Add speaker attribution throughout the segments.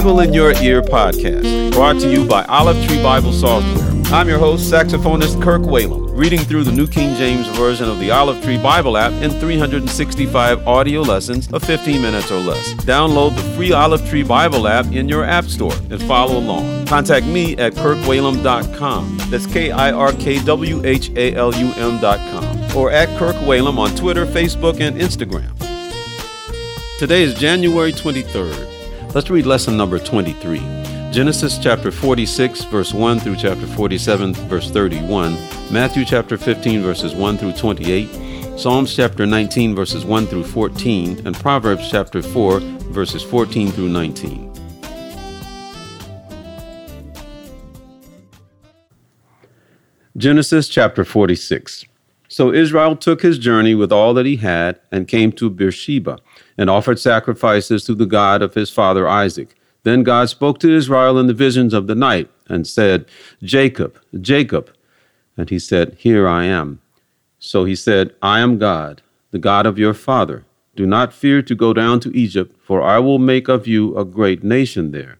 Speaker 1: Bible in Your Ear podcast, brought to you by Olive Tree Bible Software. I'm your host, saxophonist Kirk Whalum, reading through the New King James Version of the Olive Tree Bible app in 365 audio lessons of 15 minutes or less. Download the free Olive Tree Bible app in your app store and follow along. Contact me at kirkwhalum.com. That's KIRKWHALUM.com. Or at Kirk Whalum on Twitter, Facebook, and Instagram. Today is January 23rd. Let's read lesson number 23. Genesis chapter 46, verse 1 through chapter 47, verse 31. Matthew chapter 15, verses 1 through 28. Psalms chapter 19, verses 1 through 14. And Proverbs chapter 4, verses 14 through 19. Genesis chapter 46. So Israel took his journey with all that he had and came to Beersheba and offered sacrifices to the God of his father Isaac. Then God spoke to Israel in the visions of the night and said, Jacob, Jacob. And he said, Here I am. So he said, I am God, the God of your father. Do not fear to go down to Egypt, for I will make of you a great nation there.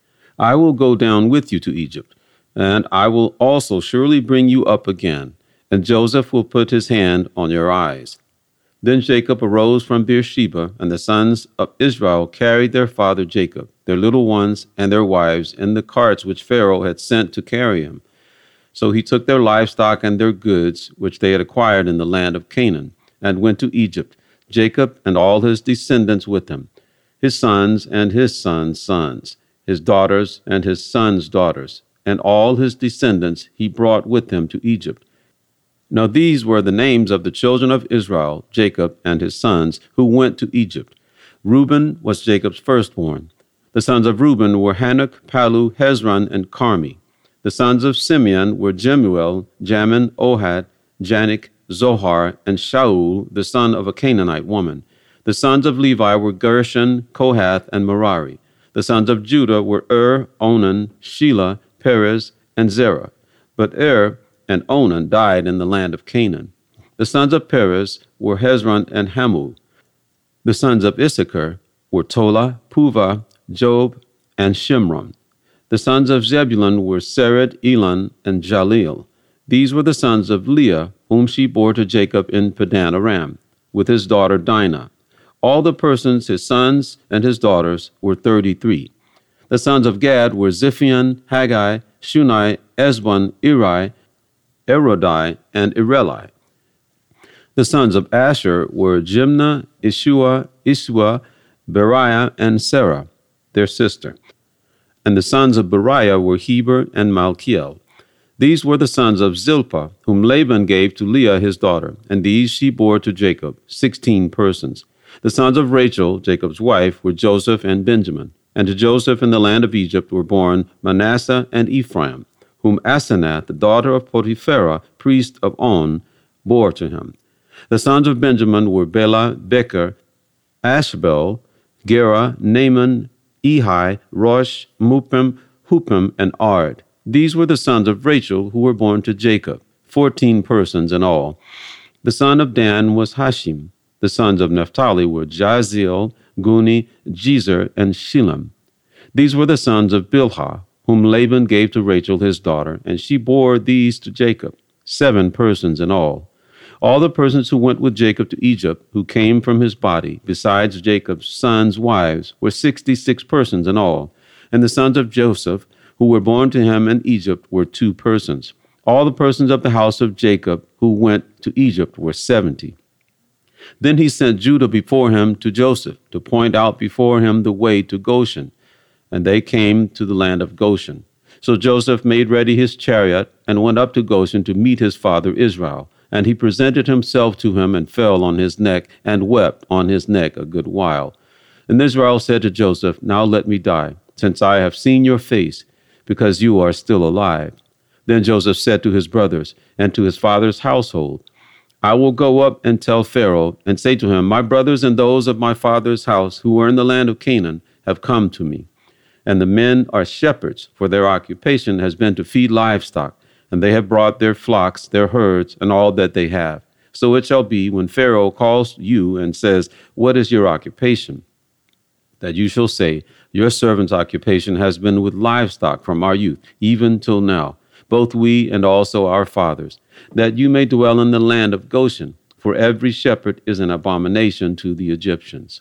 Speaker 1: I will go down with you to Egypt, and I will also surely bring you up again, and Joseph will put his hand on your eyes. Then Jacob arose from Beersheba, and the sons of Israel carried their father Jacob, their little ones, and their wives in the carts which Pharaoh had sent to carry him. So he took their livestock and their goods, which they had acquired in the land of Canaan, and went to Egypt, Jacob and all his descendants with him, his sons and his sons' sons, his daughters and his sons' daughters, and all his descendants he brought with him to Egypt. Now these were the names of the children of Israel, Jacob and his sons, who went to Egypt. Reuben was Jacob's firstborn. The sons of Reuben were Hanok, Palu, Hezron, and Carmi. The sons of Simeon were Jemuel, Jamin, Ohad, Janik, Zohar, and Shaul, the son of a Canaanite woman. The sons of Levi were Gershon, Kohath, and Merari. The sons of Judah were Onan, Shelah, Perez, and Zerah. But and Onan died in the land of Canaan. The sons of Perez were Hezron and Hamul. The sons of Issachar were Tola, Puvah, Job, and Shimron. The sons of Zebulun were Sered, Elon, and Jaleel. These were the sons of Leah, whom she bore to Jacob in Padan Aram, with his daughter Dinah. All the persons, his sons and his daughters, were 33. The sons of Gad were Ziphion, Haggai, Shunai, Esbon, Eri, Erodai, and Irelai. The sons of Asher were Jimnah, Ishua, Beriah, and Sarah, their sister. And the sons of Beriah were Heber and Malkiel. These were the sons of Zilpah, whom Laban gave to Leah his daughter, and these she bore to Jacob, 16 persons. The sons of Rachel, Jacob's wife, were Joseph and Benjamin. And to Joseph in the land of Egypt were born Manasseh and Ephraim, whom Asenath, the daughter of Potipharah, priest of On, bore to him. The sons of Benjamin were Bela, Becher, Ashbel, Gera, Naaman, Ehi, Rosh, Mupim, Hupim, and Ard. These were the sons of Rachel who were born to Jacob, 14 persons in all. The son of Dan was Hashim. The sons of Naphtali were Jaziel, Guni, Jezer, and Shilem. These were the sons of Bilhah, whom Laban gave to Rachel his daughter, and she bore these to Jacob, 7 persons in all. All the persons who went with Jacob to Egypt, who came from his body, besides Jacob's sons' wives, were 66 persons in all. And the sons of Joseph, who were born to him in Egypt, were 2 persons. All the persons of the house of Jacob who went to Egypt were 70. Then he sent Judah before him to Joseph, to point out before him the way to Goshen. And they came to the land of Goshen. So Joseph made ready his chariot and went up to Goshen to meet his father Israel. And he presented himself to him and fell on his neck and wept on his neck a good while. And Israel said to Joseph, Now let me die, since I have seen your face, because you are still alive. Then Joseph said to his brothers and to his father's household, I will go up and tell Pharaoh and say to him, My brothers and those of my father's house who are in the land of Canaan have come to me. And the men are shepherds, for their occupation has been to feed livestock, and they have brought their flocks, their herds, and all that they have. So it shall be when Pharaoh calls you and says, What is your occupation? that you shall say, Your servant's occupation has been with livestock from our youth, even till now, both we and also our fathers, that you may dwell in the land of Goshen, for every shepherd is an abomination to the Egyptians.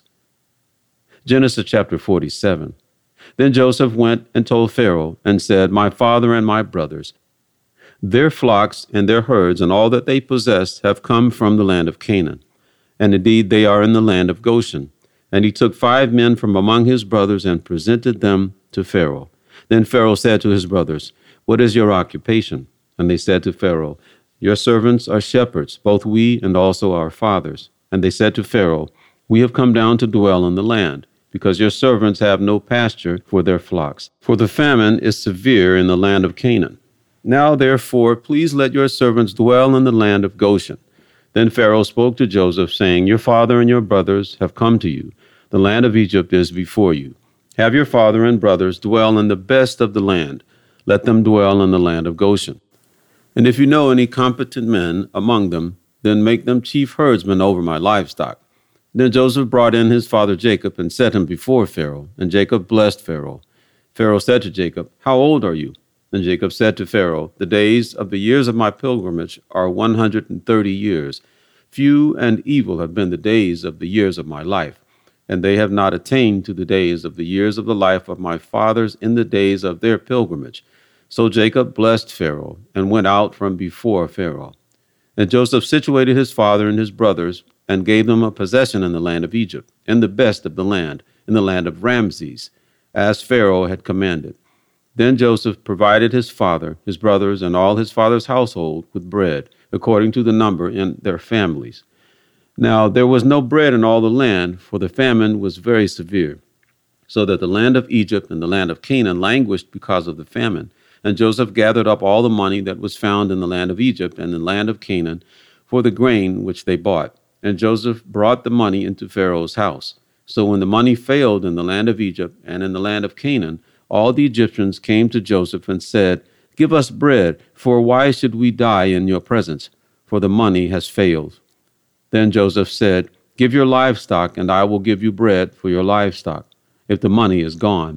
Speaker 1: Genesis chapter 47. Then Joseph went and told Pharaoh and said, My father and my brothers, their flocks and their herds and all that they possessed have come from the land of Canaan. And indeed they are in the land of Goshen. And he took 5 men from among his brothers and presented them to Pharaoh. Then Pharaoh said to his brothers, What is your occupation? And they said to Pharaoh, Your servants are shepherds, both we and also our fathers. And they said to Pharaoh, We have come down to dwell in the land, because your servants have no pasture for their flocks. For the famine is severe in the land of Canaan. Now, therefore, please let your servants dwell in the land of Goshen. Then Pharaoh spoke to Joseph, saying, Your father and your brothers have come to you. The land of Egypt is before you. Have your father and brothers dwell in the best of the land. Let them dwell in the land of Goshen. And if you know any competent men among them, then make them chief herdsmen over my livestock. Then Joseph brought in his father Jacob and set him before Pharaoh. And Jacob blessed Pharaoh. Pharaoh said to Jacob, How old are you? And Jacob said to Pharaoh, The days of the years of my pilgrimage are 130 years. Few and evil have been the days of the years of my life, and they have not attained to the days of the years of the life of my fathers in the days of their pilgrimage. So Jacob blessed Pharaoh and went out from before Pharaoh. And Joseph situated his father and his brothers and gave them a possession in the land of Egypt, in the best of the land, in the land of Ramses, as Pharaoh had commanded. Then Joseph provided his father, his brothers, and all his father's household with bread, according to the number in their families. Now there was no bread in all the land, for the famine was very severe, so that the land of Egypt and the land of Canaan languished because of the famine. And Joseph gathered up all the money that was found in the land of Egypt and the land of Canaan for the grain which they bought. And Joseph brought the money into Pharaoh's house. So when the money failed in the land of Egypt and in the land of Canaan, all the Egyptians came to Joseph and said, Give us bread, for why should we die in your presence? For the money has failed. Then Joseph said, Give your livestock, and I will give you bread for your livestock, if the money is gone.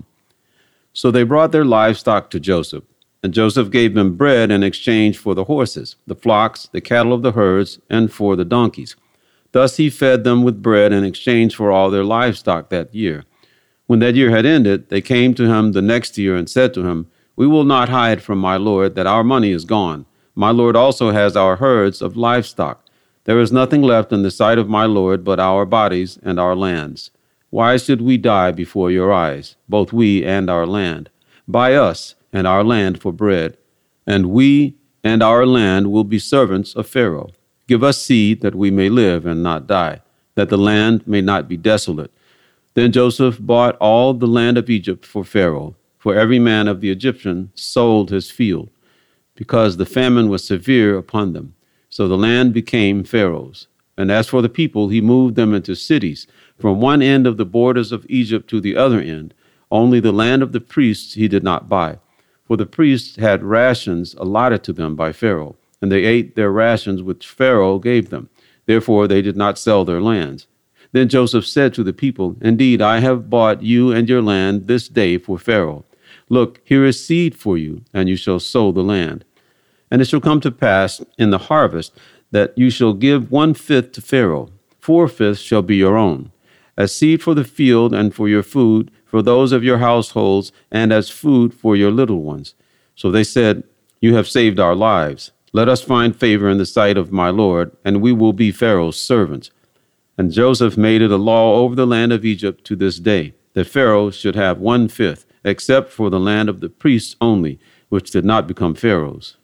Speaker 1: So they brought their livestock to Joseph, and Joseph gave them bread in exchange for the horses, the flocks, the cattle of the herds, and for the donkeys. Thus he fed them with bread in exchange for all their livestock that year. When that year had ended, they came to him the next year and said to him, We will not hide from my lord that our money is gone. My lord also has our herds of livestock. There is nothing left in the sight of my lord but our bodies and our lands. Why should we die before your eyes, both we and our land? Buy us and our land for bread, and we and our land will be servants of Pharaoh. Give us seed that we may live and not die, that the land may not be desolate. Then Joseph bought all the land of Egypt for Pharaoh, for every man of the Egyptians sold his field, because the famine was severe upon them. So the land became Pharaoh's. And as for the people, he moved them into cities, from one end of the borders of Egypt to the other end. Only the land of the priests he did not buy, for the priests had rations allotted to them by Pharaoh, and they ate their rations which Pharaoh gave them. Therefore they did not sell their lands. Then Joseph said to the people, Indeed, I have bought you and your land this day for Pharaoh. Look, here is seed for you, and you shall sow the land. And it shall come to pass in the harvest that you shall give 1/5 to Pharaoh. 4/5 shall be your own, as seed for the field and for your food, for those of your households, and as food for your little ones. So they said, You have saved our lives. Let us find favor in the sight of my Lord, and we will be Pharaoh's servants. And Joseph made it a law over the land of Egypt to this day, that Pharaoh should have 1/5, except for the land of the priests only, which did not become Pharaoh's.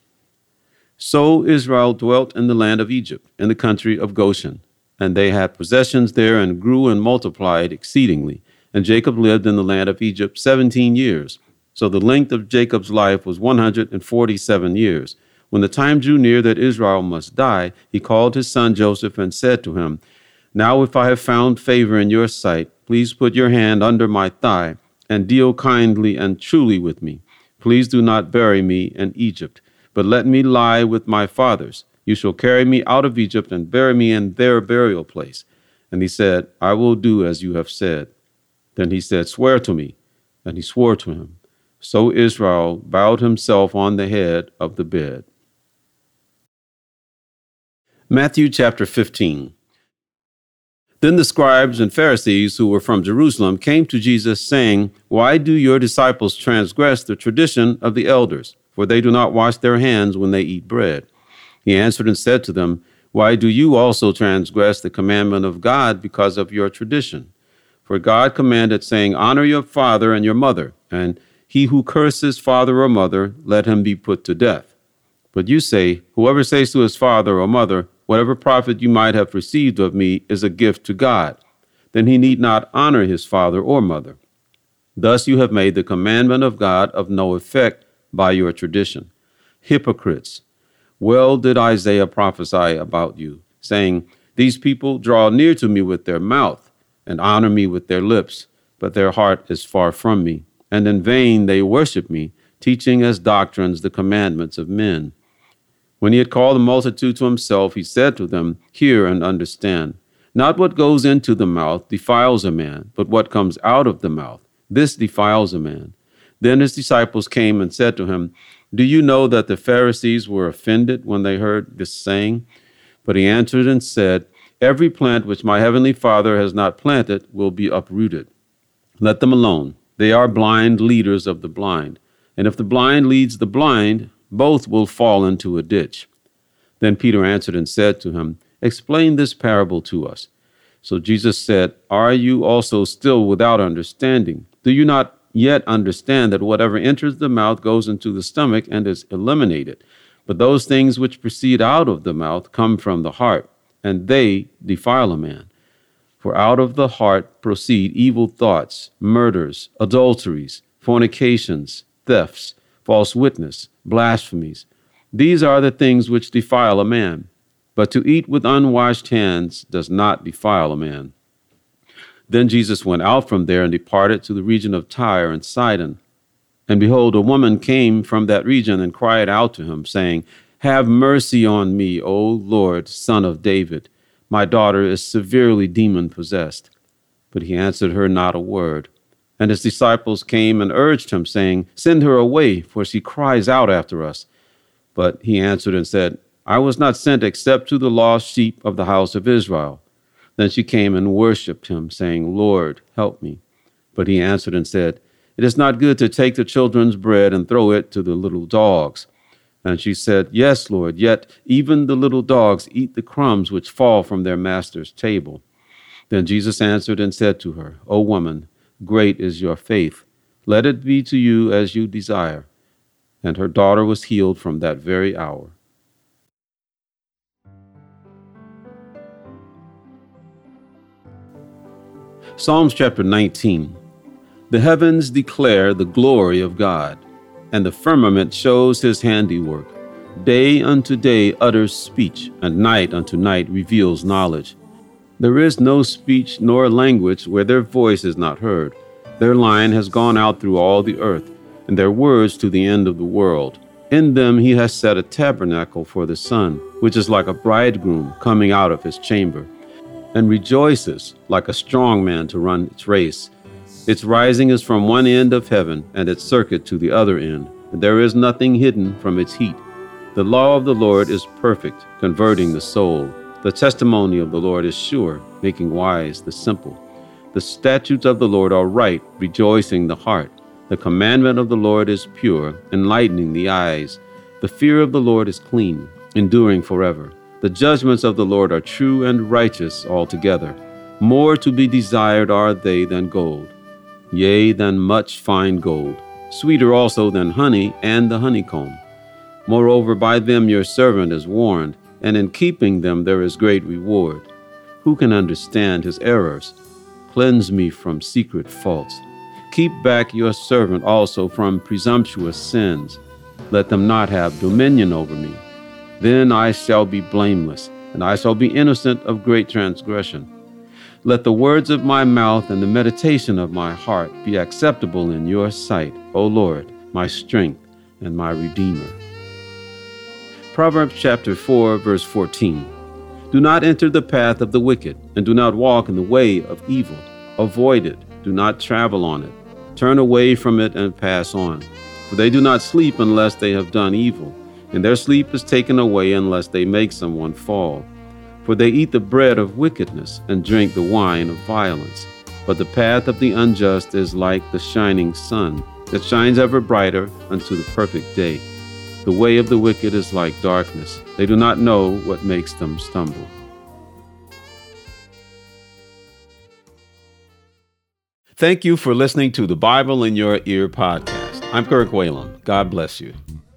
Speaker 1: So Israel dwelt in the land of Egypt, in the country of Goshen, and they had possessions there and grew and multiplied exceedingly. And Jacob lived in the land of Egypt 17 years. So the length of Jacob's life was 147 years. When the time drew near that Israel must die, he called his son Joseph and said to him, Now if I have found favor in your sight, please put your hand under my thigh and deal kindly and truly with me. Please do not bury me in Egypt, but let me lie with my fathers. You shall carry me out of Egypt and bury me in their burial place. And he said, I will do as you have said. Then he said, "Swear to me." And he swore to him. So Israel bowed himself on the head of the bed. Matthew chapter 15. Then the scribes and Pharisees who were from Jerusalem came to Jesus, saying, "Why do your disciples transgress the tradition of the elders? For they do not wash their hands when they eat bread." He answered and said to them, "Why do you also transgress the commandment of God because of your tradition? For God commanded, saying, 'Honor your father and your mother,' and 'He who curses father or mother, let him be put to death.' But you say, 'Whoever says to his father or mother, whatever profit you might have received of me is a gift to God, then he need not honor his father or mother.' Thus you have made the commandment of God of no effect by your tradition. Hypocrites! Well did Isaiah prophesy about you, saying, 'These people draw near to me with their mouth and honor me with their lips, but their heart is far from me, and in vain they worship me, teaching as doctrines the commandments of men.' When he had called the multitude to himself, he said to them, 'Hear and understand. Not what goes into the mouth defiles a man, but what comes out of the mouth, this defiles a man.' Then his disciples came and said to him, 'Do you know that the Pharisees were offended when they heard this saying?' But he answered and said, 'Every plant which my heavenly Father has not planted will be uprooted. Let them alone. They are blind leaders of the blind. And if the blind leads the blind, both will fall into a ditch.' Then Peter answered and said to him, 'Explain this parable to us.' So Jesus said, 'Are you also still without understanding? Do you not yet understand that whatever enters the mouth goes into the stomach and is eliminated? But those things which proceed out of the mouth come from the heart, and they defile a man. For out of the heart proceed evil thoughts, murders, adulteries, fornications, thefts, false witness, blasphemies. These are the things which defile a man. But to eat with unwashed hands does not defile a man." Then Jesus went out from there and departed to the region of Tyre and Sidon. And behold, a woman came from that region and cried out to him, saying, "Have mercy on me, O Lord, Son of David. My daughter is severely demon-possessed." But he answered her not a word. And his disciples came and urged him, saying, "Send her away, for she cries out after us." But he answered and said, "I was not sent except to the lost sheep of the house of Israel." Then she came and worshipped him, saying, "Lord, help me." But he answered and said, "It is not good to take the children's bread and throw it to the little dogs." And she said, "Yes, Lord, yet even the little dogs eat the crumbs which fall from their master's table." Then Jesus answered and said to her, "O woman, great is your faith. Let it be to you as you desire." And her daughter was healed from that very hour. Psalms chapter 19. The heavens declare the glory of God, and the firmament shows his handiwork. Day unto day utters speech, and night unto night reveals knowledge. There is no speech nor language where their voice is not heard. Their line has gone out through all the earth, and their words to the end of the world. In them he has set a tabernacle for the sun, which is like a bridegroom coming out of his chamber, and rejoices like a strong man to run its race. Its rising is from one end of heaven, and its circuit to the other end, and there is nothing hidden from its heat. The law of the Lord is perfect, converting the soul. The testimony of the Lord is sure, making wise the simple. The statutes of the Lord are right, rejoicing the heart. The commandment of the Lord is pure, enlightening the eyes. The fear of the Lord is clean, enduring forever. The judgments of the Lord are true and righteous altogether. More to be desired are they than gold, yea, than much fine gold, sweeter also than honey and the honeycomb. Moreover, by them your servant is warned, and in keeping them there is great reward. Who can understand his errors? Cleanse me from secret faults. Keep back your servant also from presumptuous sins. Let them not have dominion over me. Then I shall be blameless, and I shall be innocent of great transgression. Let the words of my mouth and the meditation of my heart be acceptable in your sight, O Lord, my strength and my Redeemer. Proverbs chapter 4, verse 14. Do not enter the path of the wicked, and do not walk in the way of evil. Avoid it, Do not travel on it. Turn away from it and pass on. For they do not sleep unless they have done evil, and their sleep is taken away unless they make someone fall. For they eat the bread of wickedness and drink the wine of violence. But the path of the unjust is like the shining sun, that shines ever brighter unto the perfect day. The way of the wicked is like darkness. They do not know what makes them stumble. Thank you for listening to the Bible in Your Ear podcast. I'm Kirk Whalum. God bless you.